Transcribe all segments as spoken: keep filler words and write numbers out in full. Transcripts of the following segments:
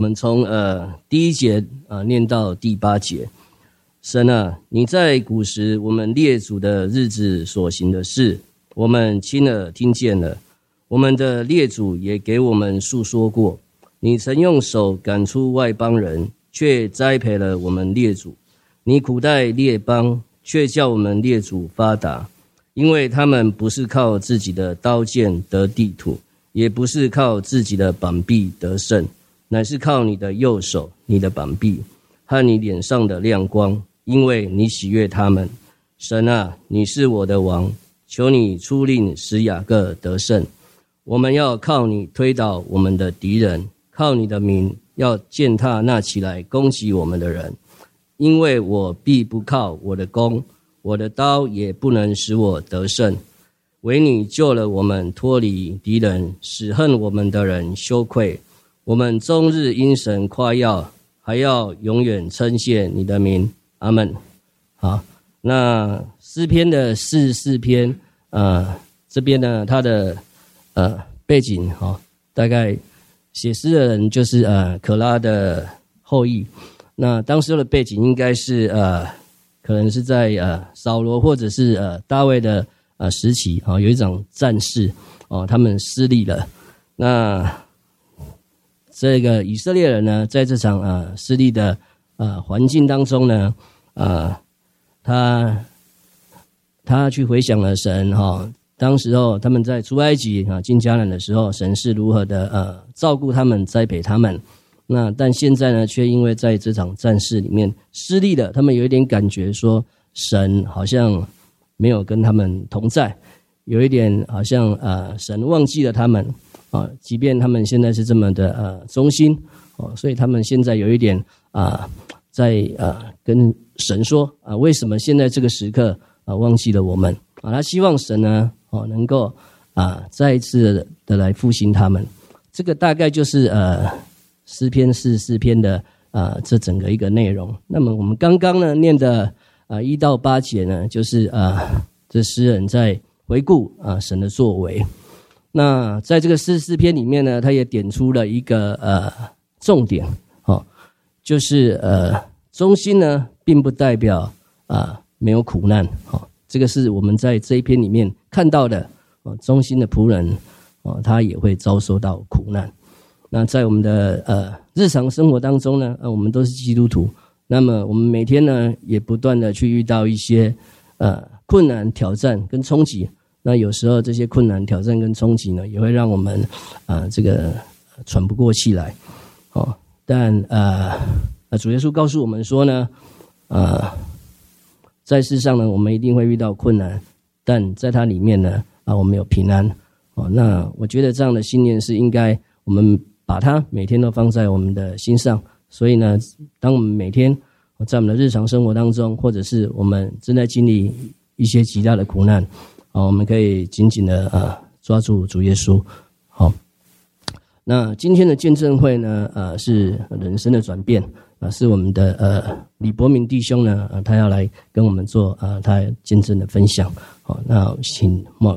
我们从呃第一节啊、呃、念到第八节。神啊，你在古时我们列祖的日子所行的事，我们亲耳听见了，我们的列祖也给我们述说过。你曾用手赶出外邦人，却栽培了我们列祖。你苦待列邦，却叫我们列祖发达，因为他们不是靠自己的刀剑得地土，也不是靠自己的膀臂得胜，乃是靠你的右手、你的膀臂和你脸上的亮光，因为你喜悦他们。神啊，你是我的王，求你出令使雅各得胜。我们要靠你推倒我们的敌人，靠你的名要践踏那起来攻击我们的人。因为我必不靠我的弓，我的刀也不能使我得胜。唯你救了我们脱离敌人，使恨我们的人羞愧。我们终日因神夸耀，还要永远称谢你的名。阿们。好，那诗篇的四十四篇，呃，这边呢，它的呃背景哈、哦，大概写诗的人就是呃可拉的后裔。那当时的背景应该是呃，可能是在呃扫罗或者是呃大卫的呃时期啊、哦，有一场战事哦，他们失利了。那这个以色列人呢，在这场呃失利的呃环境当中呢，呃，他他去回想了神哈、哦，当时候他们在出埃及啊进迦南的时候，神是如何的呃照顾他们、栽培他们。那但现在呢，却因为在这场战事里面失利了，他们有一点感觉说，神好像没有跟他们同在，有一点好像呃，神忘记了他们啊。即便他们现在是这么的呃忠心哦，所以他们现在有一点啊、呃，在呃跟神说啊，为什么现在这个时刻啊忘记了我们啊？他希望神呢哦能够啊再一次的来复兴他们。这个大概就是呃。诗篇四十四篇的啊、呃，这整个一个内容。那么我们刚刚呢念的啊一到八节呢，就是啊、呃、这诗人在回顾啊、呃、神的作为。那在这个四十四篇里面呢，他也点出了一个呃重点哦，就是呃忠心呢并不代表啊、呃、没有苦难哦，这个是我们在这一篇里面看到的哦，忠心的仆人哦，他也会遭受到苦难。那在我们的呃日常生活当中呢，呃，我们都是基督徒，那么我们每天呢也不断的去遇到一些呃困难、挑战跟冲击。那有时候这些困难、挑战跟冲击呢，也会让我们啊、呃、这个喘不过气来，哦。但呃，主耶稣告诉我们说呢，呃，在世上呢，我们一定会遇到困难，但在它里面呢，啊、呃，我们有平安。哦，那我觉得这样的信念是应该我们把它每天都放在我们的心上，所以呢，当我们每天在我们的日常生活当中，或者是我们正在经历一些极大的苦难，啊，我们可以紧紧的呃抓住主耶稣。好，那今天的见证会呢，呃，是人生的转变啊、呃，是我们的呃李伯明弟兄呢，呃，他要来跟我们做啊、呃、他见证的分享。好，那请 Mark。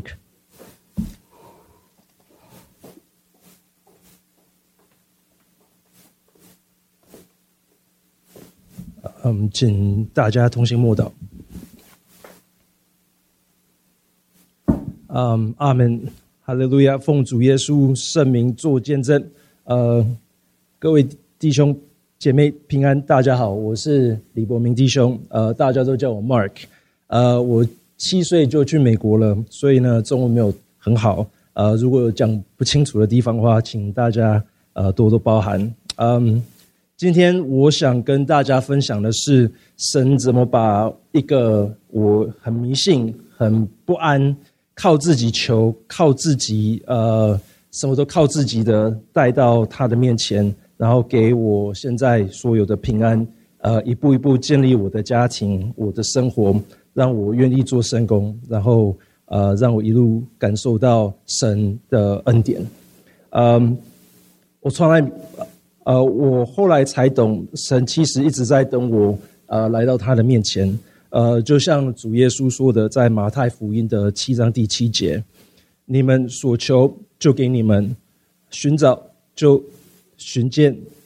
嗯，请大家同心默祷。嗯，阿们，哈利路亚！奉主耶稣圣名做见证。呃，各位弟兄姐妹平安，大家好，我是李伯明弟兄，呃，大家都叫我 Mark。呃，我七岁就去美国了，所以呢，中文没有很好。呃，如果有讲不清楚的地方的话，请大家呃多多包涵。嗯。今天我想跟大家分享的是，神怎么把一个我很迷信、很不安、靠自己求、靠自己呃什么都靠自己的带到他的面前，然后给我现在所有的平安，呃，一步一步建立我的家庭、我的生活，让我愿意做圣工，然后呃让我一路感受到神的恩典。嗯，我从来。呃，我后来才懂，神其实一直在等我，呃，来到他的面前。呃，就像主耶稣说的，在马太福音的七章第七节，你们所求就给你们，寻找就寻见，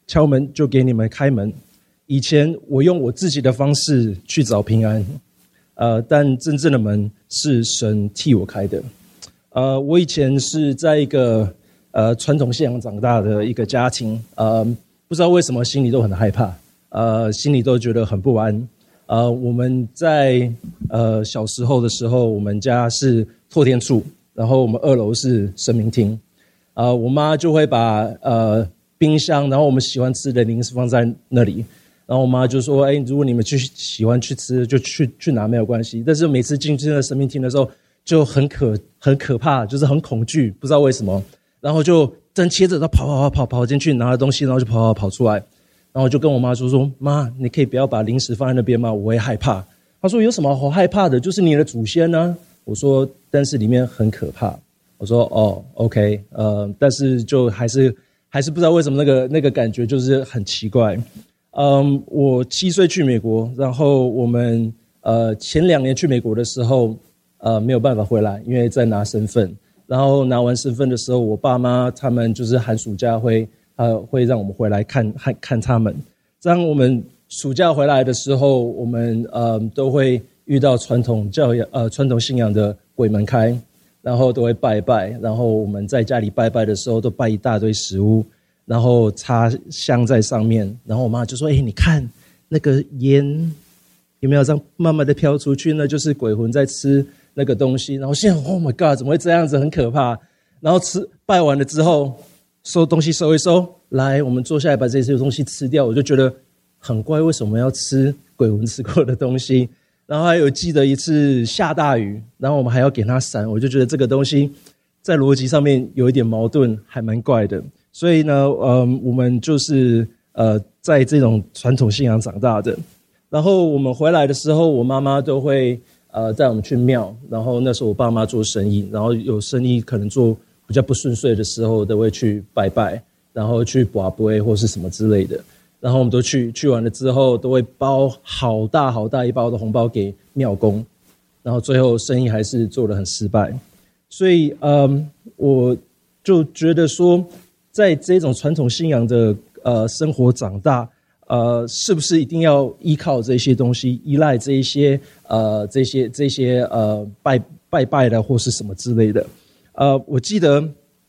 敲门就给你们开门。以前我用我自己的方式去找平安，呃，但真正的门是神替我开的。呃，我以前是在一个呃传统信仰长大的一个家庭，呃，不知道为什么心里都很害怕，呃，心里都觉得很不安。呃，我们在呃小时候的时候，我们家是透天厝，然后我们二楼是神明厅，呃，我妈就会把呃冰箱，然后我们喜欢吃的零食放在那里。然后我妈就说：“哎，如果你们去喜欢去吃，就去去拿没有关系。”但是每次进去那个神明厅的时候，就很可很可怕，就是很恐惧，不知道为什么。然后就真切着，他跑跑跑跑跑进去拿了东西，然后就跑跑跑出来。然后就跟我妈说说：“妈，你可以不要把零食放在那边吗？我会害怕。”她说：“有什么好害怕的？就是你的祖先呢、啊。”我说：“但是里面很可怕。”我说：“哦 ，OK， 呃，但是就还是还是不知道为什么那个那个感觉就是很奇怪。”嗯，我七岁去美国，然后我们呃前两年去美国的时候，呃没有办法回来，因为在拿身份。然后拿完身份的时候，我爸妈他们就是寒暑假会呃会让我们回来看看看他们。这样我们暑假回来的时候，我们呃都会遇到传统教养呃传统信仰的鬼门开，然后都会拜拜。然后我们在家里拜拜的时候，都拜一大堆食物。然后插香在上面，然后我妈就说：“哎，你看那个烟有没有这样慢慢的飘出去呢？就是鬼魂在吃那个东西。”然后现在 ，Oh my God， 怎么会这样子？很可怕。然后吃拜完了之后，收东西收一收，来，我们坐下来把这些东西吃掉。我就觉得很怪，为什么要吃鬼魂吃过的东西？然后还有记得一次下大雨，然后我们还要给它伞，我就觉得这个东西在逻辑上面有一点矛盾，还蛮怪的。所以呢，嗯，我们就是呃，在这种传统信仰长大的。然后我们回来的时候，我妈妈都会呃带我们去庙。然后那时候我爸妈做生意，然后有生意可能做比较不顺遂的时候，都会去拜拜，然后去跋杯或是什么之类的。然后我们都去去完了之后，都会包好大好大一包的红包给庙公。然后最后生意还是做得很失败。所以嗯，我就觉得说，在这种传统信仰的呃生活长大，呃，是不是一定要依靠这些东西，依赖这一些呃这些这些呃拜拜拜的或是什么之类的？呃，我记得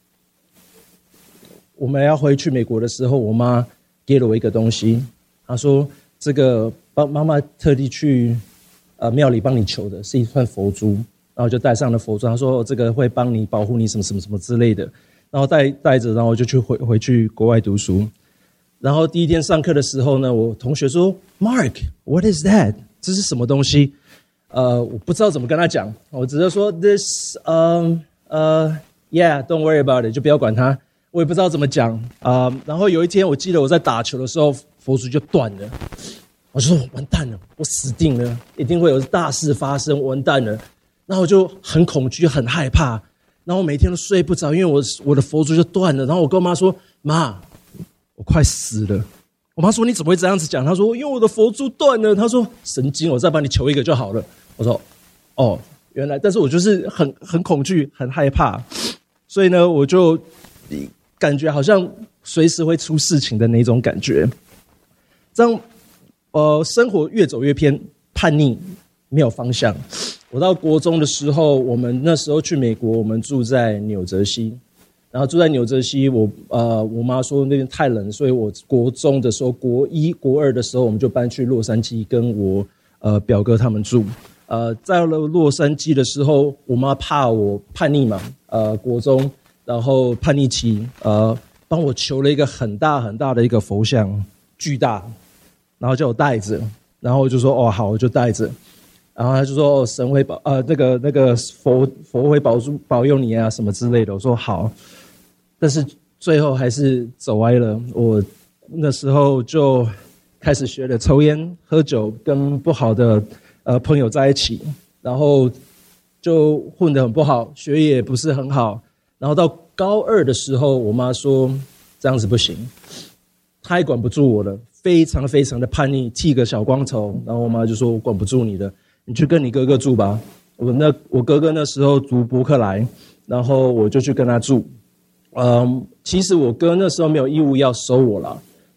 我们要回去美国的时候，我妈给了我一个东西，她说这个帮妈妈特地去呃庙里帮你求的，是一串佛珠，然后就戴上了佛珠，她说、哦、这个会帮你保护你什么什么什么之类的。然后带带着，然后我就去回回去国外读书。然后第一天上课的时候呢，我同学说 ：“Mark, what is that？ 这是什么东西？”呃，我不知道怎么跟他讲，我只是说 ：“This, um, uh, yeah, don't worry about it， 就不要管它。”我也不知道怎么讲啊、呃。然后有一天，我记得我在打球的时候，佛珠就断了。我就说：“完蛋了，我死定了，一定会有大事发生，完蛋了。”然后我就很恐惧，很害怕。然后每天都睡不着，因为我我的佛珠就断了。然后我跟我妈说：“妈，我快死了。”我妈说：“你怎么会这样子讲？”她说：“因为我的佛珠断了。”她说：“神经，我再帮你求一个就好了。”我说：“哦，原来。”但是我就是很很恐惧，很害怕，所以呢，我就感觉好像随时会出事情的那种感觉。这样，呃，生活越走越偏，叛逆，没有方向。我到国中的时候，我们那时候去美国，我们住在纽泽西，然后住在纽泽西，我呃，我妈说那边太冷，所以我国中的时候，国一、国二的时候，我们就搬去洛杉矶，跟我呃表哥他们住。呃，在了洛杉矶的时候，我妈怕我叛逆嘛，呃，国中，然后叛逆期，呃，帮我求了一个很大很大的一个佛像，巨大，然后叫我带着，然后我就说哦好，我就带着。然后他就说：“哦、神会保呃，那个那个佛佛会保住保佑你啊，什么之类的。”我说好，但是最后还是走歪了。我那时候就开始学了抽烟、喝酒，跟不好的呃朋友在一起，然后就混得很不好，学业也不是很好。然后到高二的时候，我妈说这样子不行，她也管不住我了，非常非常的叛逆，剃个小光头。然后我妈就说：“我管不住你的。”你去跟你哥哥住吧。我那我哥哥那时候读伯克莱，然后我就去跟他住。嗯，其实我哥那时候没有义务要收我啦，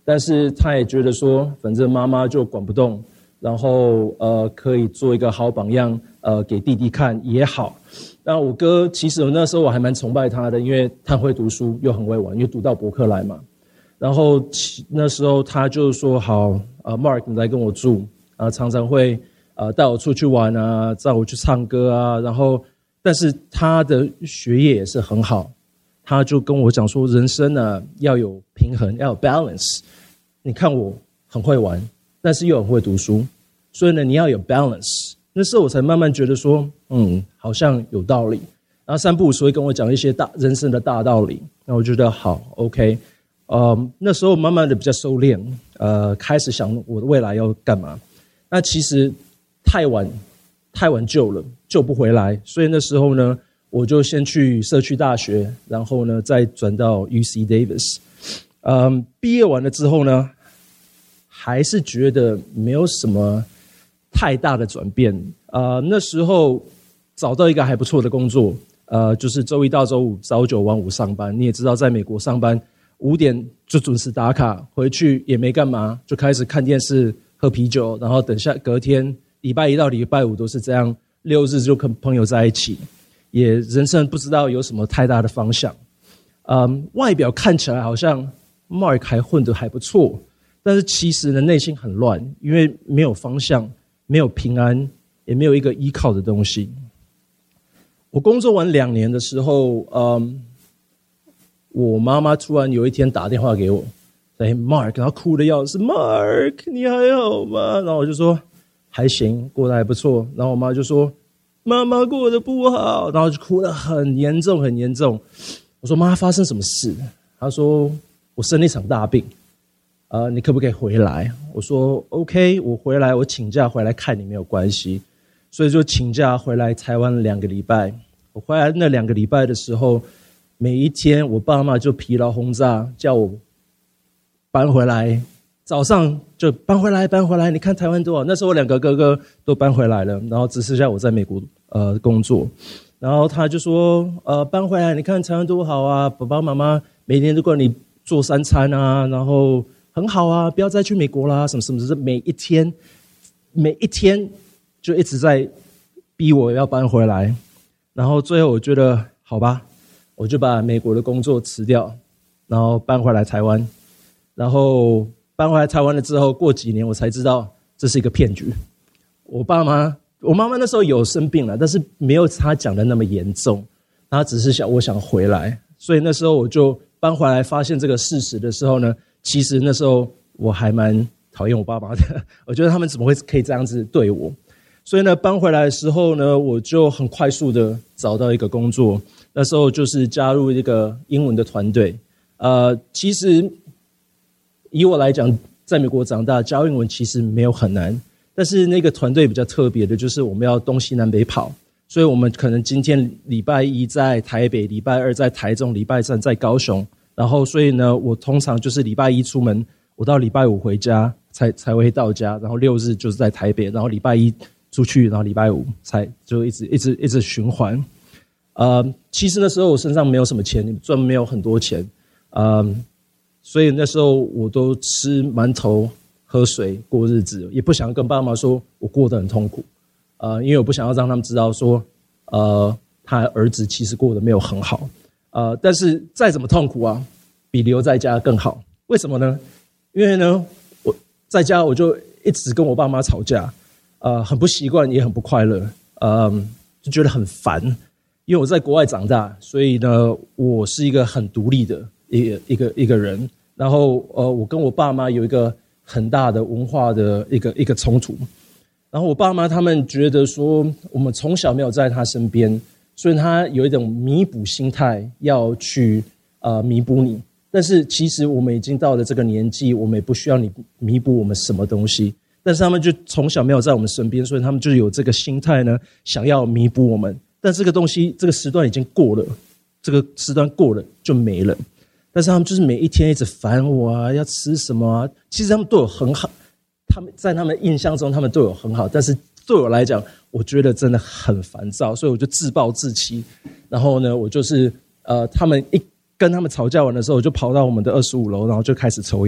但是他也觉得说，反正妈妈就管不动，然后呃可以做一个好榜样，呃给弟弟看也好。那我哥其实我那时候我还蛮崇拜他的，因为他会读书又很会玩，因为读到伯克莱嘛。然后那时候他就说好，呃 Mark 你来跟我住，啊、呃、常常会呃带我出去玩啊，带我去唱歌啊，然后但是他的学业也是很好。他就跟我讲说，人生呢要有平衡，要有 balance。你看我很会玩，但是又很会读书，所以呢你要有 balance。那时候我才慢慢觉得说，嗯，好像有道理。然后三不五时会跟我讲一些大人生的大道理，那我觉得好 OK。呃，那时候慢慢的比较收敛，呃，开始想我的未来要干嘛。那其实太晚，太晚救了，救不回来。所以那时候呢。我就先去社区大学，然后呢，再转到 U C Davis。嗯，毕业完了之后呢，还是觉得没有什么太大的转变。呃，那时候找到一个还不错的工作，呃，就是周一到周五朝九晚五上班。你也知道，在美国上班五点就准时打卡，回去也没干嘛，就开始看电视、喝啤酒，然后等下隔天礼拜一到礼拜五都是这样，六日就跟朋友在一起。也人生不知道有什么太大的方向，嗯，外表看起来好像 Mark 还混得还不错，但是其实呢内心很乱，因为没有方向，没有平安，也没有一个依靠的东西。我工作完两年的时候，嗯，我妈妈突然有一天打电话给我，哎 Mark， 然后哭得要死 ，Mark 你还好吗？然后我就说还行，过得还不错。然后我妈就说。妈妈过得不好，然后就哭得很严重很严重。我说妈，发生什么事？她说我生了一场大病，呃，你可不可以回来？我说 OK， 我回来，我请假回来看你没有关系，所以就请假回来台湾两个礼拜。我回来那两个礼拜的时候，每一天我爸妈就疲劳轰炸，叫我搬回来。早上就搬回来，搬回来！你看台湾多好。那时候我两个哥哥都搬回来了，然后只剩下我在美国呃工作。然后他就说：“呃，搬回来，你看台湾多好啊！爸爸妈妈每天都给你做三餐啊，然后很好啊，不要再去美国啦，什么什么的。每一天，每一天就一直在逼我要搬回来。然后最后我觉得好吧，我就把美国的工作辞掉，然后搬回来台湾，然后。”搬回来台湾了之后，过几年我才知道这是一个骗局。我爸妈，我妈妈那时候有生病了，但是没有他讲的那么严重，她只是想我想回来，所以那时候我就搬回来，发现这个事实的时候呢，其实那时候我还蛮讨厌我爸妈的，我觉得他们怎么会可以这样子对我？所以呢，搬回来的时候呢，我就很快速的找到一个工作，那时候就是加入一个英文的团队。呃，其实。以我来讲，在美国长大，教英文其实没有很难。但是那个团队比较特别的，就是我们要东西南北跑，所以我们可能今天礼拜一在台北，礼拜二在台中，礼拜三在高雄。然后，所以呢，我通常就是礼拜一出门，我到礼拜五回家才才会到家，然后六日就是在台北，然后礼拜一出去，然后礼拜五才就一直一直一直循环。呃，其实那时候我身上没有什么钱，赚没有很多钱，呃。所以那时候我都吃馒头、喝水过日子，也不想跟爸妈说我过得很痛苦，呃，因为我不想要让他们知道说，呃，他儿子其实过得没有很好，呃，但是再怎么痛苦啊，比留在家更好。为什么呢？因为呢，我在家我就一直跟我爸妈吵架，呃，很不习惯，也很不快乐，呃，就觉得很烦。因为我在国外长大，所以呢，我是一个很独立的。一个一个一个人，然后呃，我跟我爸妈有一个很大的文化的一个一个冲突，然后我爸妈他们觉得说，我们从小没有在他身边，所以他有一种弥补心态，要去呃弥补你。但是其实我们已经到了这个年纪，我们也不需要你弥补我们什么东西。但是他们就从小没有在我们身边，所以他们就有这个心态呢，想要弥补我们。但这个东西，这个时段已经过了，这个时段过了就没了。但是他们就是每一天一直烦我啊，要吃什么啊？其实他们对我很好，他们在他们印象中，他们对我很好，但是对我来讲，我觉得真的很烦躁，所以我就自暴自弃。然后呢，我就是呃，他们一跟他们吵架完的时候，我就跑到我们的二十五楼，然后就开始抽烟，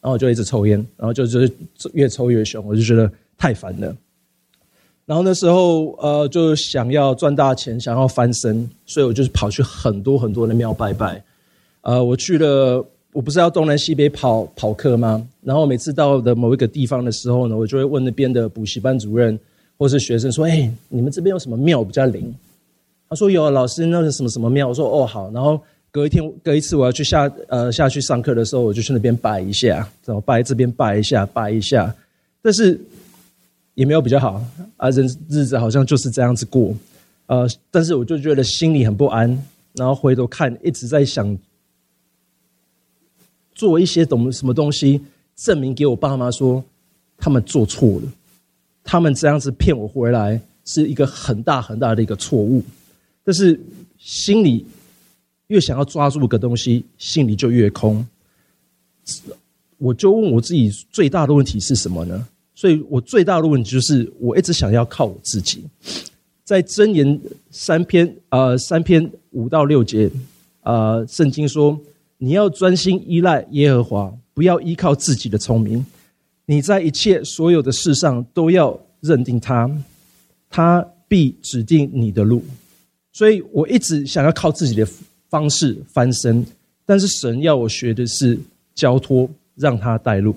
然后我就一直抽烟，然后就就是越抽越凶，我就觉得太烦了。然后那时候呃就想要赚大钱，想要翻身，所以我就跑去很多很多的庙拜拜。呃，我去了，我不是要东南西北跑跑课吗？然后每次到的某一个地方的时候呢，我就会问那边的补习班主任或是学生说：“哎，你们这边有什么庙比较灵？”他说：“有啊，老师，那个什么什么庙。”我说：“哦，好。”然后隔一天，隔一次我要去下呃下去上课的时候，我就去那边拜一下，然后拜这边拜一下，拜一下，但是也没有比较好啊，人日子好像就是这样子过，呃，但是我就觉得心里很不安，然后回头看，一直在想做一些懂什么东西，证明给我爸妈说他们做错了，他们这样子骗我回来是一个很大很大的一个错误，但是心里越想要抓住个东西，心里就越空。我就问我自己，最大的问题是什么呢？所以我最大的问题就是我一直想要靠我自己。在箴言三篇呃三篇五到六节，呃，圣经说，你要专心依赖耶和华，不要依靠自己的聪明。你在一切所有的事上都要认定他，他必指定你的路。所以我一直想要靠自己的方式翻身，但是神要我学的是交托，让他带路。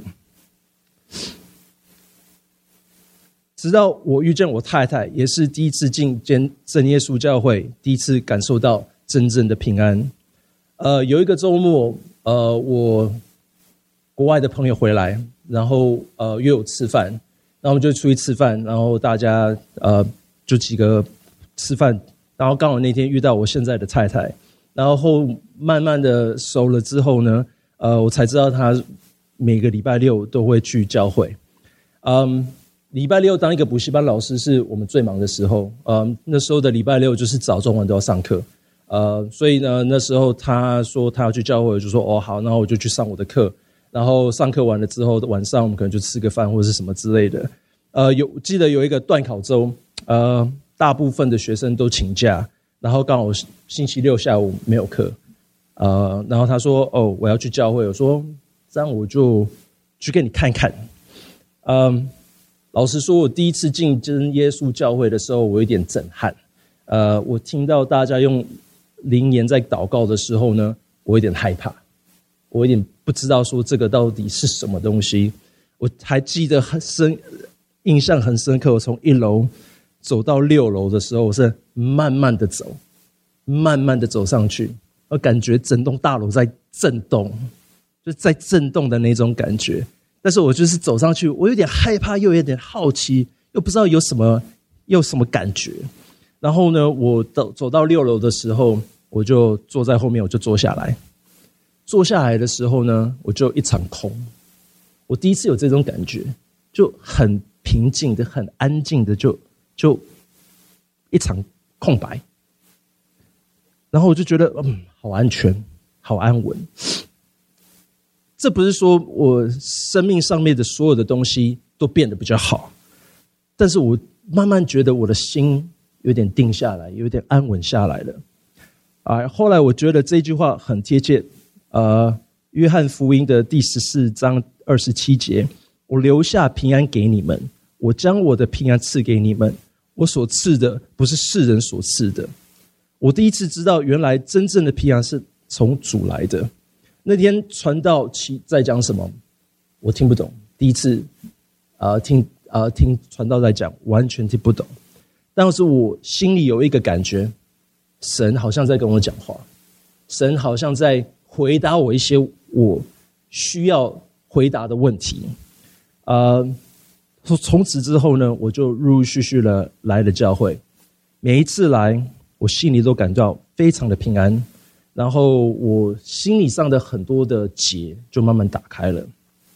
直到我遇见我太太，也是第一次进真耶稣教会，第一次感受到真正的平安。呃，有一个周末，呃，我国外的朋友回来，然后呃约我吃饭，然后我们就出去吃饭，然后大家呃就几个吃饭，然后刚好那天遇到我现在的太太，然后慢慢的熟了之后呢，呃，我才知道她每个礼拜六都会去教会。嗯，礼拜六当一个补习班老师是我们最忙的时候，嗯，那时候的礼拜六就是早中晚都要上课，呃，所以呢，那时候他说他要去教会，我就说哦好，然后我就去上我的课，然后上课完了之后，晚上我们可能就吃个饭或者是什么之类的。呃，有记得有一个段考周，呃，大部分的学生都请假，然后刚好星期六下午没有课，呃，然后他说哦我要去教会，我说这样我就去给你看看。嗯，老实说，我第一次进真耶稣教会的时候，我有点震撼。呃，我听到大家用灵言在祷告的时候呢，我有点害怕，我有点不知道说这个到底是什么东西。我还记得很深，印象很深刻。我从一楼走到六楼的时候，我是慢慢的走，慢慢的走上去，我感觉整栋大楼在震动，就在震动的那种感觉。但是我就是走上去，我有点害怕，又有点好奇，又不知道有什么，有什么感觉。然后呢，我走走到六楼的时候，我就坐在后面，我就坐下来。坐下来的时候呢，我就一场空。我第一次有这种感觉，就很平静的、很安静的，就就一场空白。然后我就觉得，嗯，好安全，好安稳。这不是说我生命上面的所有的东西都变得比较好，但是我慢慢觉得我的心有点定下来，有点安稳下来了。啊，后来我觉得这句话很贴切。呃，约翰福音的第十四章二十七节，我留下平安给你们，我将我的平安赐给你们，我所赐的不是世人所赐的。我第一次知道，原来真正的平安是从主来的。那天传道期在讲什么，我听不懂。第一次，呃，听呃听传道在讲，完全听不懂。但是我心里有一个感觉，神好像在跟我讲话，神好像在回答我一些我需要回答的问题。呃，从此之后呢，我就陆陆续续的来了教会。每一次来，我心里都感到非常的平安。然后我心理上的很多的结就慢慢打开了。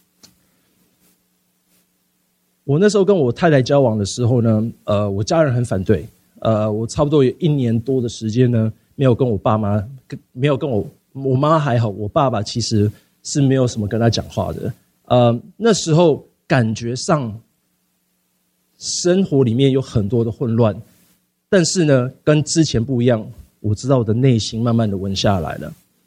我那时候跟我太太交往的时候呢，呃，我家人很反对，呃，我差不多有一年多的时间呢，没有跟我爸妈，没有跟我我妈还好，我爸爸其实是没有什么跟他讲话的。呃，那时候感觉上生活里面有很多的混乱，但是呢，跟之前不一样。我知道我的内心慢慢的稳下来了。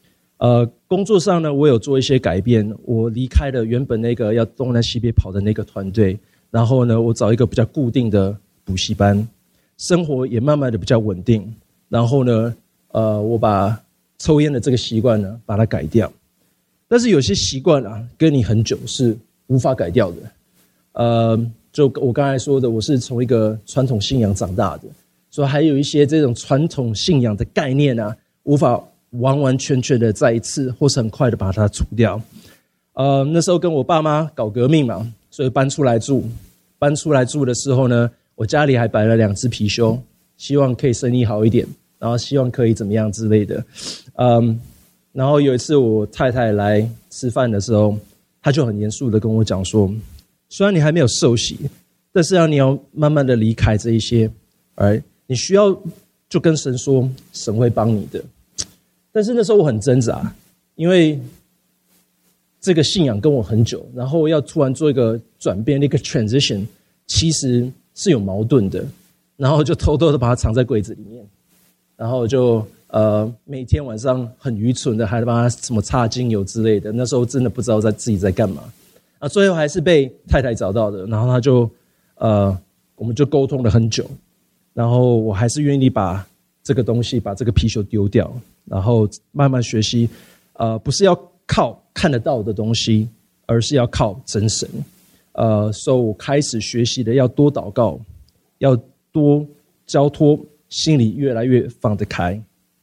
呃，工作上呢，我有做一些改变，我离开了原本那个要东南西北跑的那个团队，然后呢，我找一个比较固定的补习班，生活也慢慢的比较稳定，然后呢，呃，我把抽烟的这个习惯呢，把它改掉。但是有些习惯啊，跟你很久是无法改掉的。呃，就我刚才说的，我是从一个传统信仰长大的，所以还有一些这种传统信仰的概念啊，无法完完全全的再一次或是很快的把它除掉。呃，那时候跟我爸妈搞革命嘛，所以搬出来住。搬出来住的时候呢，我家里还摆了两只貔貅，希望可以生意好一点，然后希望可以怎么样之类的。嗯，然后有一次我太太来吃饭的时候，她就很严肃的跟我讲说，虽然你还没有受洗，但是要你要慢慢的离开这一些，而你需要就跟神说，神会帮你的。但是那时候我很挣扎，因为这个信仰跟我很久，然后要突然做一个转变，一个 transition， 其实是有矛盾的。然后就偷偷的把它藏在柜子里面，然后就呃每天晚上很愚蠢的还帮他什么擦精油之类的。那时候真的不知道在自己在干嘛。啊，最后还是被太太找到的，然后他就呃我们就沟通了很久，然后我还是愿意把这个东西把这个貔貅丢掉，然后慢慢学习，呃不是要靠看得到的东西，而是要靠真神。呃，所以我开始学习的要多祷告，要多交托，心里越来越放得开。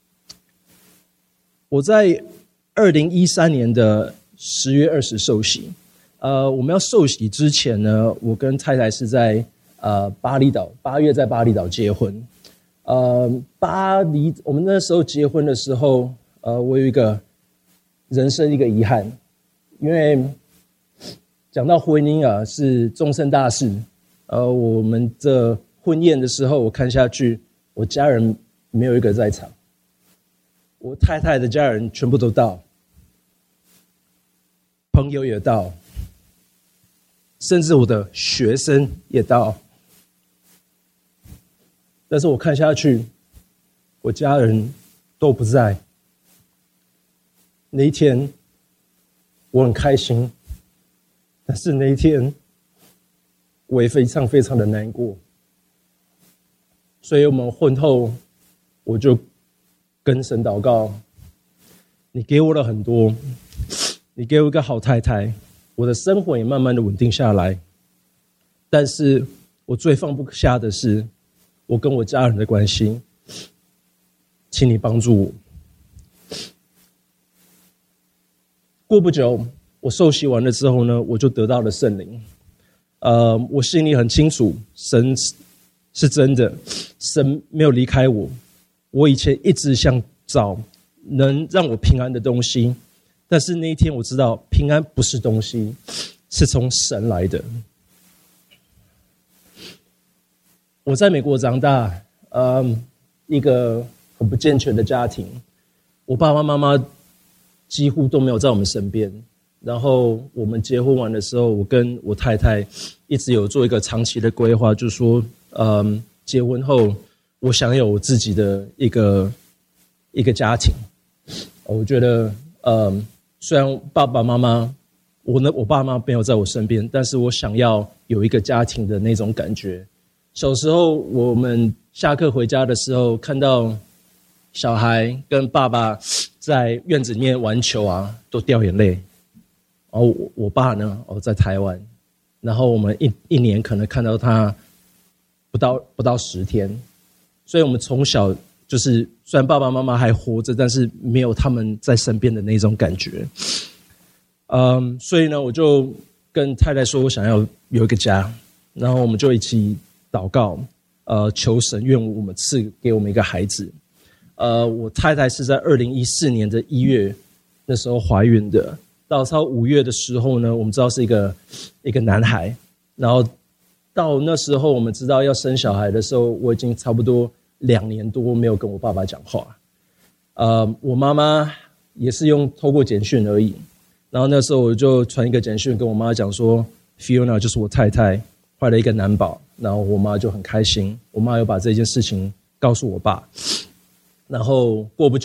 我在二零一三年的十月二十受洗。呃，我们要受洗之前呢，我跟太太是在呃巴厘岛，八月在巴厘岛结婚。呃，巴黎，我们那时候结婚的时候，呃，我有一个人生一个遗憾，因为讲到婚姻啊，是终身大事。呃，我们这婚宴的时候，我看下去，我家人没有一个在场，我太太的家人全部都到，朋友也到，甚至我的学生也到。但是我看下去，我家人都不在。那一天我很开心，但是那一天我也非常非常的难过。所以我们婚后我就跟神祷告，你给我了很多，你给我一个好太太，我的生活也慢慢的稳定下来。但是我最放不下的是我跟我家人的关系，请你帮助我。过不久，我受洗完了之后呢，我就得到了圣灵。呃，我心里很清楚，神是真的，神没有离开我。我以前一直想找能让我平安的东西，但是那一天我知道，平安不是东西，是从神来的。我在美国长大，嗯，一个很不健全的家庭，我爸爸妈妈几乎都没有在我们身边。然后我们结婚完的时候，我跟我太太一直有做一个长期的规划，就是说，嗯，结婚后我想有我自己的一个一个家庭。我觉得，嗯，虽然爸爸妈妈，我呢，我爸妈没有在我身边，但是我想要有一个家庭的那种感觉。小时候我们下课回家的时候，看到小孩跟爸爸在院子里面玩球啊，都掉眼泪。然后 我, 我爸呢，哦，在台湾，然后我们一一年可能看到他不到不到十天，所以我们从小就是虽然爸爸妈妈还活着，但是没有他们在身边的那种感觉。嗯，所以呢，我就跟太太说，我想要有一个家，然后我们就一起祷告，呃，求神愿我们赐给我们一个孩子。呃，我太太是在二零一四年的一月那时候怀孕的。到超五月的时候呢，我们知道是一个一个男孩，然后到那时候我们知道要生小孩的时候，我已经差不多两年多没有跟我爸爸讲话。呃，我妈妈也是用透过简讯而已，然后那时候我就传一个简讯跟我妈讲说 ，Fiona 就是我太太怀了一个男宝，然后我妈就很开心，我妈又把这件事情告诉我爸，然后过不久，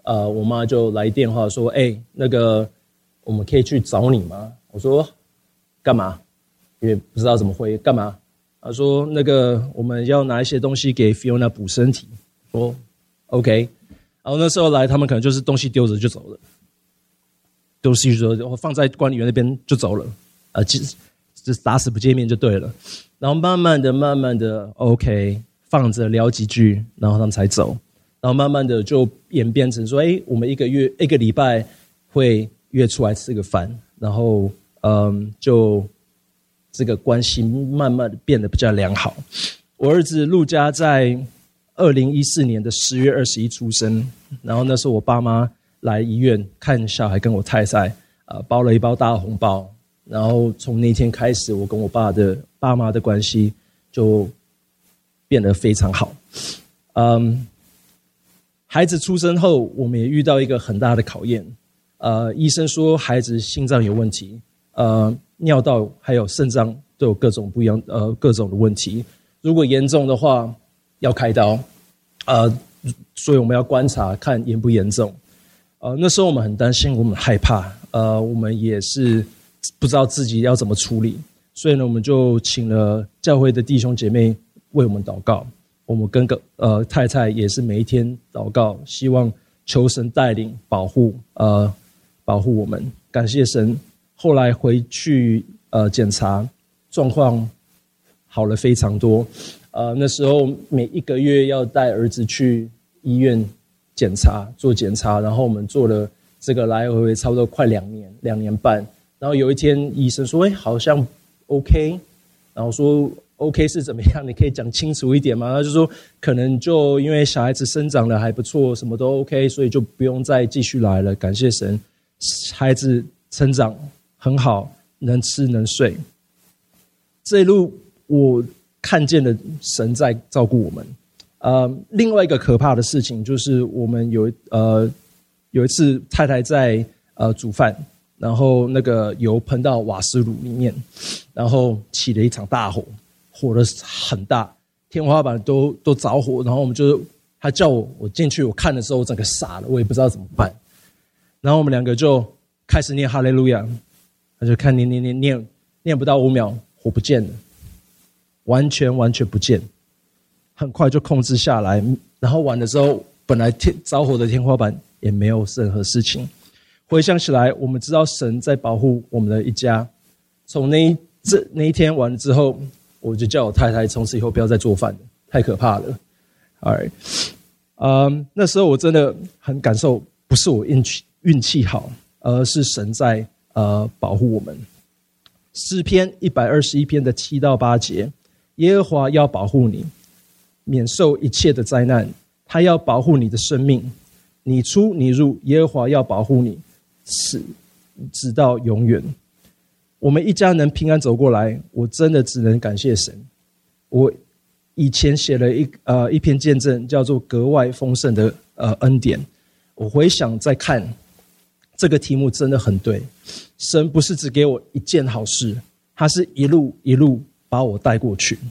呃，我妈就来电话说：“哎、欸，那个我们可以去找你吗？”我说：“干嘛？”因为不知道怎么回，干嘛？她说：“那个我们要拿一些东西给 Fiona 补身体。”说 ：“OK。”然后那时候来，他们可能就是东西丢着就走了，东西就放在管理员那边就走了，呃，其实就打死不见面就对了。然后慢慢的、慢慢的 ，OK， 放着聊几句，然后他们才走。然后慢慢的就演变成说，哎，我们一个月、一个礼拜会约出来吃个饭，然后嗯，就这个关系慢慢的变得比较良好。我儿子陆家在二零一四年的十月二十一出生，然后那时候我爸妈来医院看小孩，跟我太太呃包了一包大红包，然后从那天开始，我跟我爸的爸妈的关系就变得非常好。嗯，孩子出生后，我们也遇到一个很大的考验。呃，医生说孩子心脏有问题，呃，尿道还有肾脏都有各种不一样呃各种的问题。如果严重的话，要开刀，呃，所以我们要观察看严不严重。呃，那时候我们很担心，我们害怕，呃，我们也是不知道自己要怎么处理，所以呢，我们就请了教会的弟兄姐妹为我们祷告。我们跟个呃太太也是每一天祷告，希望求神带领、保护，呃，保护我们。感谢神，后来回去呃检查，状况好了非常多。呃，那时候每一个月要带儿子去医院检查做检查，然后我们做了这个来回回差不多快两年两年半。然后有一天医生说：“哎，好像 OK。”然后说 ：“OK 是怎么样？你可以讲清楚一点吗？”他就说：“可能就因为小孩子生长得还不错，什么都 OK， 所以就不用再继续来了。感谢神，孩子成长很好，能吃能睡。”这一路我看见了神在照顾我们。呃，另外一个可怕的事情就是我们有呃有一次太太在呃煮饭，然后那个油喷到瓦斯炉里面，然后起了一场大火，火的很大，天花板都都着火。然后我们就他叫我我进去，我看的时候我整个傻了，我也不知道怎么办。然后我们两个就开始念哈利路亚，他就看念念念念念不到五秒，火不见了。完全完全不见，很快就控制下来。然后完的时候，本来天着火的天花板也没有任何事情。回想起来，我们知道神在保护我们的一家。从那一这那一天完了之后，我就叫我太太从此以后不要再做饭了，太可怕了。Alright， 嗯，那时候我真的很感受，不是我运气运气好，而是神在呃保护我们。诗篇一百二十一篇的七到八节。耶和华要保护你，免受一切的灾难。他要保护你的生命，你出你入，耶和华要保护你，直直到永远。我们一家能平安走过来，我真的只能感谢神。我以前写了一呃一篇见证，叫做格外丰盛的呃恩典。我回想再看这个题目，真的很对。神不是只给我一件好事，他是一路一路把我带过去。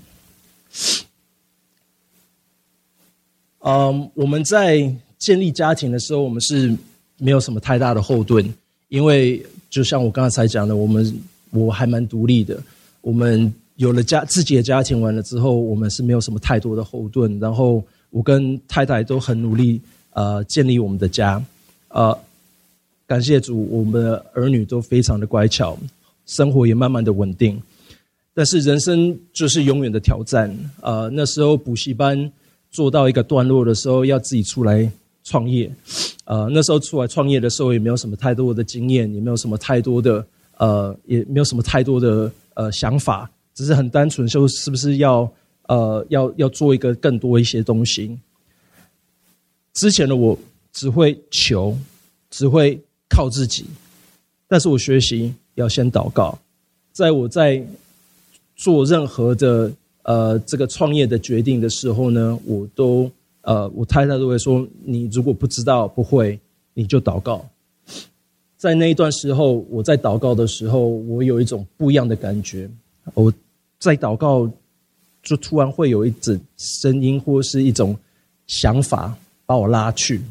嗯，我们在建立家庭的时候，我们是没有什么太大的后盾，因为就像我刚才讲的，我们我还蛮独立的。我们有了家自己的家庭完了之后，我们是没有什么太多的后盾。然后我跟太太都很努力，呃，建立我们的家。呃，感谢主，我们的儿女都非常的乖巧，生活也慢慢的稳定。但是人生就是永远的挑战。呃，那时候补习班做到一个段落的时候，要自己出来创业。呃，那时候出来创业的时候，也没有什么太多的经验，也没有什么太多的呃，也没有什么太多的呃想法，只是很单纯，就是不是要呃要要做一个更多一些东西。之前的我只会求，只会靠自己，但是我学习要先祷告。在我在做任何的呃这个创业的决定的时候呢，我都呃我太太都会说，你如果不知道不会，你就祷告。在那一段时候，我在祷告的时候，我有一种不一样的感觉。我在祷告，就突然会有一种声音或是一种想法把我拉去。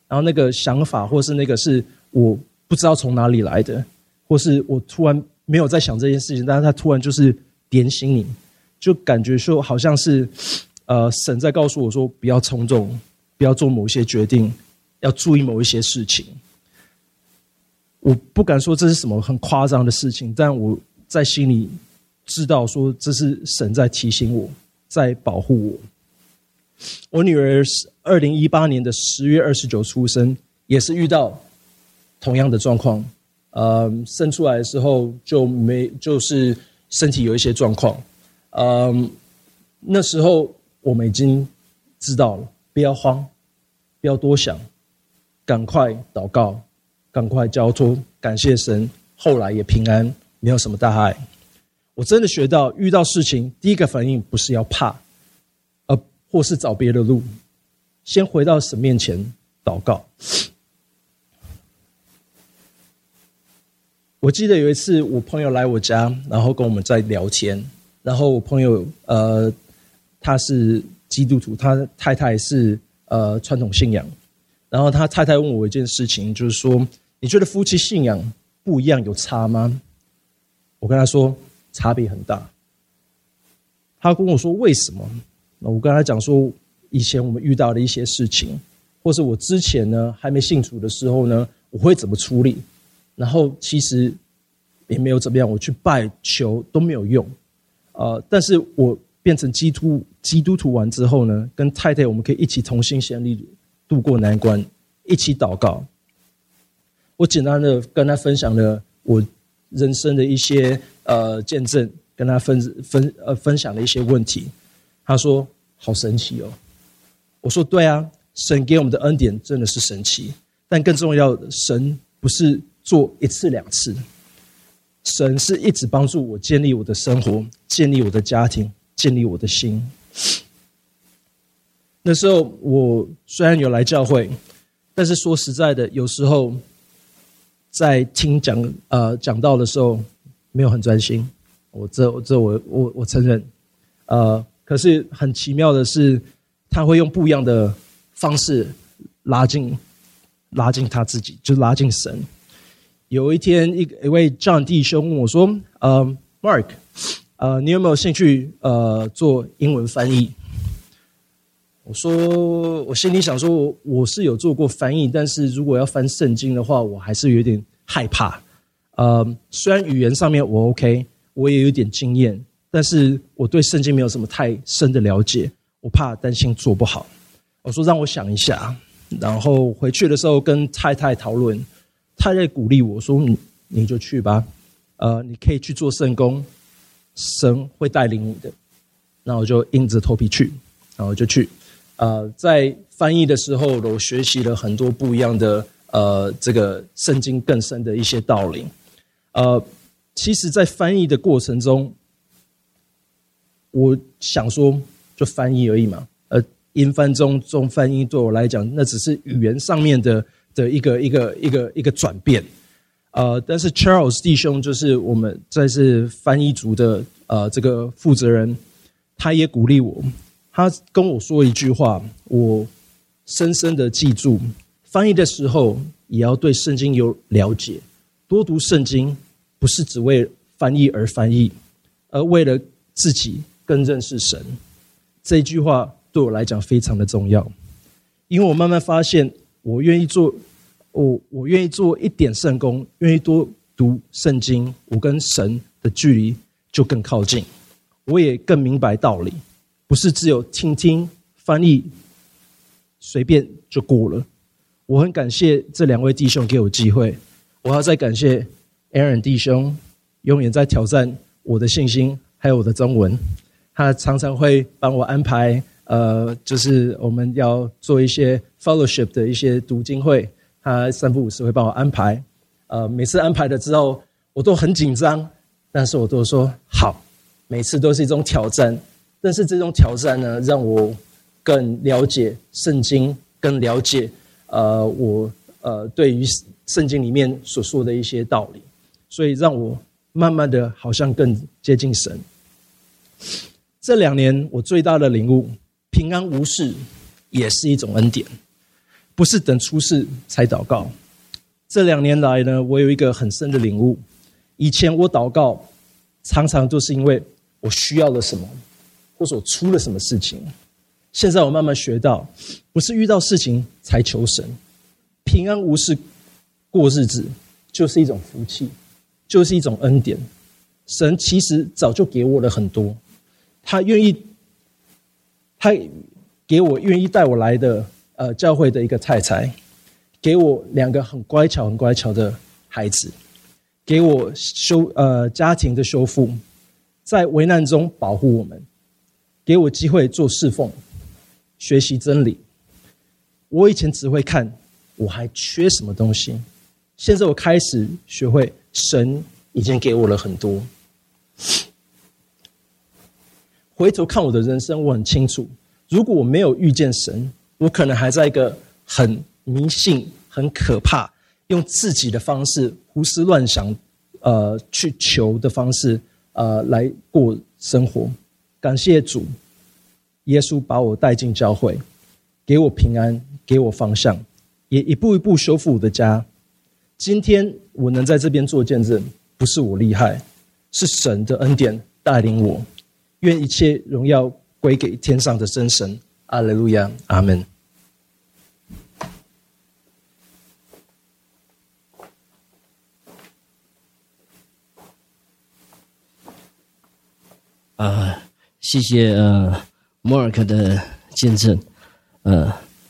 然后那个想法或是那个是我不知道从哪里来的，或是我突然没有在想这件事情，但是他突然就是点醒你，就感觉说好像是呃神在告诉我说不要冲动，不要做某一些决定，要注意某一些事情。我不敢说这是什么很夸张的事情，但我在心里知道说这是神在提醒我，在保护我。我女儿二零一八年的十月二十九出生，也是遇到同样的状况。呃，生出来的时候就没就是身体有一些状况。呃，那时候我们已经知道了，不要慌，不要多想，赶快祷告，赶快交托，感谢神。后来也平安，没有什么大碍。我真的学到，遇到事情第一个反应不是要怕，而或是找别的路，先回到神面前祷告。我记得有一次我朋友来我家，然后跟我们在聊天，然后我朋友呃他是基督徒，他太太是呃传统信仰，然后他太太问我一件事情，就是说你觉得夫妻信仰不一样有差吗？我跟他说差别很大。他跟我说为什么？我跟他讲说以前我们遇到的一些事情，或是我之前呢还没信主的时候呢，我会怎么处理，然后其实也没有怎么样，我去拜求都没有用。呃，但是我变成基督基督徒完之后呢，跟太太我们可以一起同心协力度过难关，一起祷告。我简单的跟他分享了我人生的一些呃见证，跟他分分呃分享了一些问题。他说好神奇哦。我说对啊，神给我们的恩典真的是神奇，但更重要的，神不是做一次两次，神是一直帮助我建立我的生活，建立我的家庭，建立我的心。那时候我虽然有来教会，但是说实在的，有时候在听讲呃讲道的时候没有很专心，我这这我我我承认。呃，可是很奇妙的是，他会用不一样的方式拉近拉近他自己，就拉近神。有一天，一一位 John 弟兄问我说：“呃 ，Mark， 呃，你有没有兴趣呃做英文翻译？”我说，我心里想说，我我是有做过翻译，但是如果要翻圣经的话，我还是有点害怕。呃，虽然语言上面我 OK， 我也有点经验，但是我对圣经没有什么太深的了解，我怕担心做不好。我说让我想一下，然后回去的时候跟太太讨论。太太鼓励我说：“你你就去吧，呃，你可以去做圣工，神会带领你的。”那我就硬着头皮去，然后就去。呃，在翻译的时候，我学习了很多不一样的呃，这个圣经更深的一些道理。呃，其实，在翻译的过程中，我想说，就翻译而已嘛。呃，英翻中，中翻译对我来讲，那只是语言上面的。的一个一个一个一个转变，呃，但是 Charles 弟兄就是我们这是翻译组的呃这个负责人，他也鼓励我，他跟我说一句话，我深深的记住：翻译的时候也要对圣经有了解，多读圣经，不是只为翻译而翻译，而为了自己更认识神。这一句话对我来讲非常的重要，因为我慢慢发现。我愿意做，我我愿意做一点圣工，愿意多读圣经，我跟神的距离就更靠近。我也更明白道理，不是只有听听翻译，随便就过了。我很感谢这两位弟兄给我机会，我要再感谢 Aaron 弟兄，永远在挑战我的信心，还有我的中文。他常常会帮我安排。呃，就是我们要做一些 fellowship 的一些读经会，他三不五时会帮我安排。呃，每次安排了之后，我都很紧张，但是我都说好。每次都是一种挑战，但是这种挑战呢，让我更了解圣经，更了解呃我呃对于圣经里面所说的一些道理，所以让我慢慢的好像更接近神。这两年我最大的领悟。平安无事也是一种恩典。 不是等出事才祷告。这两年来呢，我有一个很深的领悟。以前我祷告常常都是因为我需要了什么，或者我出了什么事情。现在我慢慢学到，不是遇到事情才求神，平安无事过日子就是一种福气，就是一种恩典。神其实早就给我了很多，他愿意，他给我愿意带我来的呃教会的一个太太，给我两个很乖巧很乖巧的孩子，给我修呃家庭的修复，在危难中保护我们，给我机会做侍奉，学习真理。我以前只会看我还缺什么东西，现在我开始学会神已经给我了很多。回头看我的人生，我很清楚，如果我没有遇见神，我可能还在一个很迷信、很可怕，用自己的方式胡思乱想，呃，去求的方式，呃，来过生活。感谢主，耶稣把我带进教会，给我平安，给我方向，也一步一步修复我的家。今天我能在这边做见证，不是我厉害，是神的恩典带领我。愿一切荣耀归给天上的真神。哈利路亚，阿们。 啊，谢谢呃 Mark 的见证。呃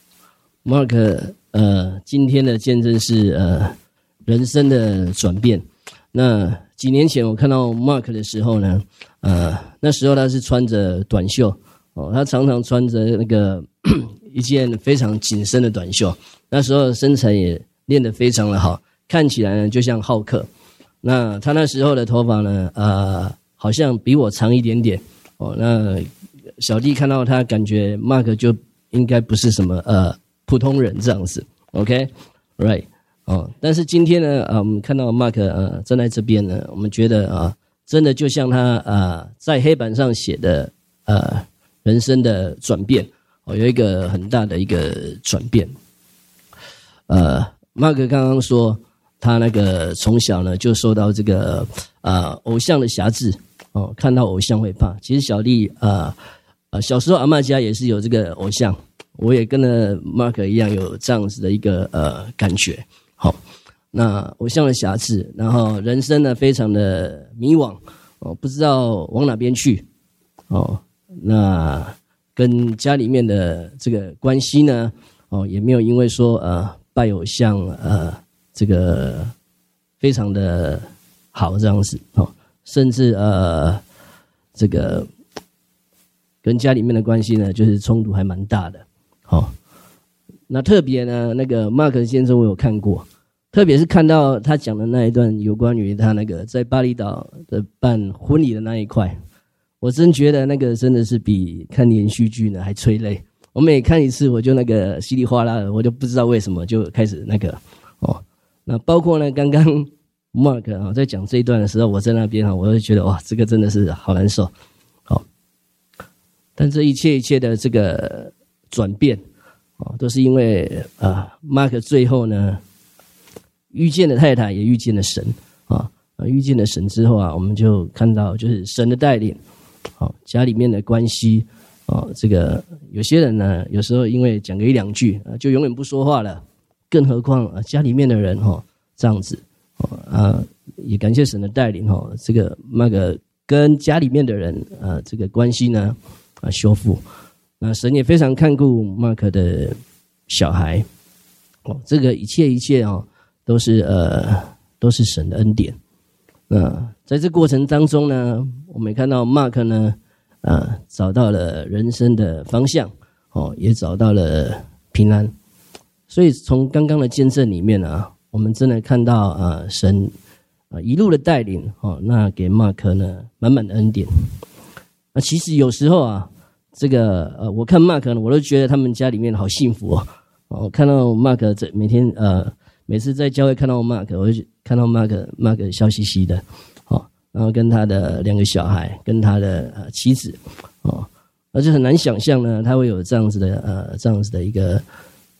，Mark 呃今天的见证是呃人生的转变。那几年前我看到 Mark 的时候呢，呃，那时候他是穿着短袖哦，他常常穿着那个一件非常紧身的短袖。那时候身材也练得非常的好，看起来呢就像浩克。那他那时候的头发呢，呃，好像比我长一点点哦。那小弟看到他，感觉 Mark 就应该不是什么呃普通人这样子。OK，right。哦，但是今天呢，呃，我们看到 Mark 呃站在这边呢，我们觉得啊、呃，真的就像他呃在黑板上写的呃人生的转变，哦，有一个很大的一个转变。呃 ，Mark 刚刚说他那个从小呢就受到这个呃偶像的辖制，哦，看到偶像会怕。其实小弟呃呃小时候阿嬷家也是有这个偶像，我也跟了 Mark 一样有这样子的一个呃感觉。好，那偶像的辖制，然后人生呢非常的迷惘哦，不知道往哪边去哦。那跟家里面的这个关系呢，哦也没有因为说呃拜偶像呃这个非常的好这样子哦，甚至呃这个跟家里面的关系呢就是冲突还蛮大的。好、哦，那特别呢那个 Mark 先生我有看过。特别是看到他讲的那一段有关于他那个在巴厘岛的办婚礼的那一块，我真觉得那个真的是比看连续剧呢还催泪。我每看一次我就那个稀里哗啦的，我就不知道为什么就开始那个哦。那包括呢刚刚 Mark 啊在讲这一段的时候，我在那边啊，我就觉得哇，这个真的是好难受。好、哦，但这一切一切的这个转变哦，都是因为啊 Mark 最后呢。遇见了太太，也遇见了神啊！遇见了神之后啊，我们就看到就是神的带领，好，家里面的关系啊，这个有些人呢，有时候因为讲个一两句啊，就永远不说话了，更何况啊家里面的人哈这样子啊，也感谢神的带领哈，这个那个跟家里面的人啊这个关系呢啊修复，那神也非常看顾 Mark 的小孩哦，这个一切一切哦。都是呃，都是神的恩典。那在这过程当中呢，我们也看到 Mark 呢，呃，找到了人生的方向，哦，也找到了平安。所以从刚刚的见证里面啊，我们真的看到啊、呃，神啊、呃、一路的带领，哦，那给 Mark 呢满满的恩典。那其实有时候啊，这个呃，我看 Mark 呢，我都觉得他们家里面好幸福哦。哦，我看到 Mark 这每天呃。每次在教会看到 Mark， 我就看到 Mark Mark 笑嘻嘻的，哦，然后跟他的两个小孩，跟他的呃妻子，哦，而且很难想象呢，他会有这样子的呃这样子的一个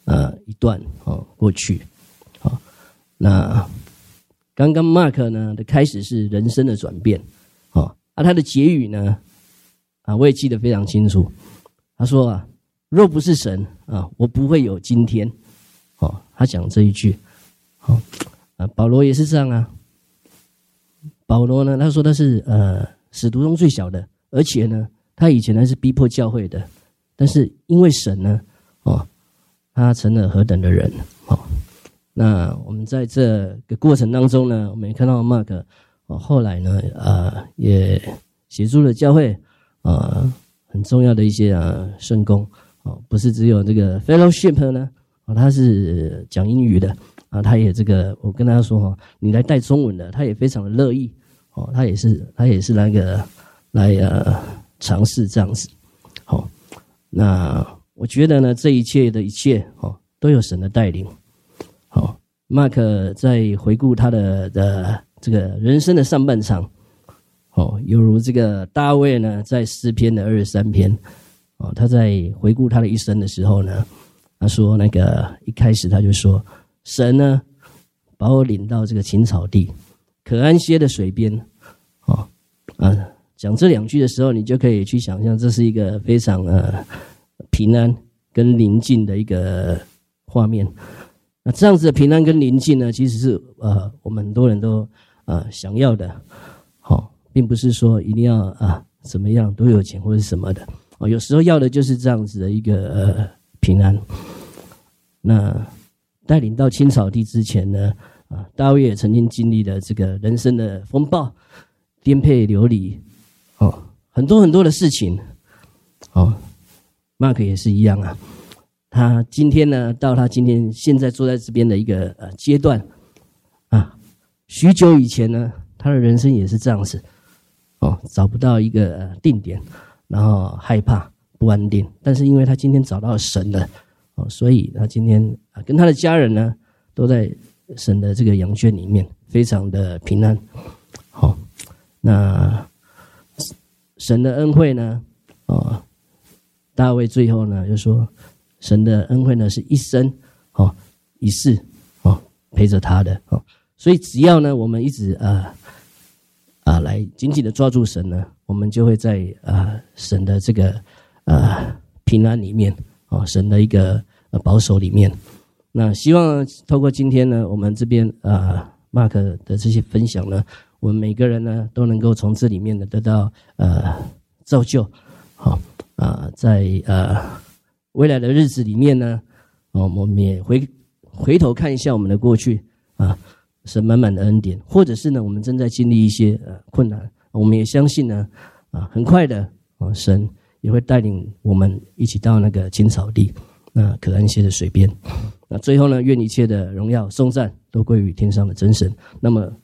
呃一段哦过去。好，那刚刚 Mark 呢的开始是人生的转变，哦，啊，他的结语呢，啊，我也记得非常清楚。他说啊，若不是神啊，我不会有今天。哦，他讲这一句，好、哦，啊，保罗也是这样啊。保罗呢，他说他是呃使徒中最小的，而且呢，他以前呢是逼迫教会的，但是因为神呢，哦，他成了何等的人，哦。那我们在这个过程当中呢，我们也看到 Mark 哦，后来呢，呃，也协助了教会，呃，很重要的一些呃圣工哦，不是只有这个 fellowship 呢，哦，他是讲英语的啊，他也这个，我跟他说哈，你来带中文的，他也非常的乐意哦，他也是他也是那个来呃尝试这样子，好、哦，那我觉得呢，这一切的一切哦，都有神的带领。好 ，Mark 在回顾他的的这个人生的上半场，哦，犹如这个大卫呢，在诗篇的二十三篇，哦，他在回顾他的一生的时候呢，他说那个一开始他就说，神呢把我领到这个青草地，可安歇的水边，哦，啊，讲这两句的时候，你就可以去想象，这是一个非常呃平安跟宁静的一个画面。那这样子的平安跟宁静呢，其实是呃我们很多人都呃想要的，好、哦，并不是说一定要啊怎么样多有钱或者什么的，哦，有时候要的就是这样子的一个呃平安。那带领到青草地之前呢，啊，大卫也曾经经历了这个人生的风暴、颠沛流离，哦，很多很多的事情，哦 ，Mark 也是一样啊。他今天呢，到他今天现在坐在这边的一个呃阶段啊，许久以前呢，他的人生也是这样子，哦，找不到一个、呃、定点，然后害怕不安定，但是因为他今天找到神了，哦，所以他今天啊跟他的家人呢，都在神的这个羊圈里面，非常的平安。好、哦，那神的恩惠呢，哦，大卫最后呢就说。神的恩惠呢，是一生哦一世哦陪着他的哦，所以只要呢我们一直啊啊来紧紧的抓住神呢，我们就会在啊神的这个啊平安里面哦，神的一个呃保守里面。那希望透过今天呢，我们这边啊 Mark 的这些分享呢，我们每个人呢都能够从这里面呢得到呃造就，好、哦、啊在呃。未来的日子里面呢，哦，我们也回回头看一下我们的过去啊，神满满的恩典，或者是呢，我们正在经历一些呃困难，我们也相信呢，啊，很快的，啊，神也会带领我们一起到那个青草地，那可安歇的水边。那最后呢，愿一切的荣耀颂赞都归于天上的真神。那么